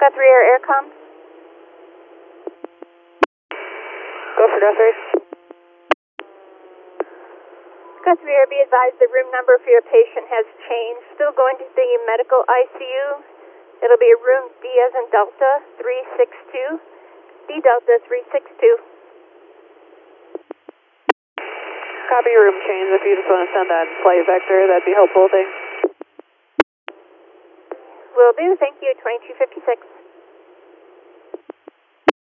Got 3 Aircom. Go for Got 3. Got 3 Air, be advised the room number for your patient has changed. Still going to the medical ICU. It'll be room D as in Delta 362. D Delta 362. Copy room change. If you just want to send that flight vector, that'd be helpful. Thanks. Will do. Thank you. 2256.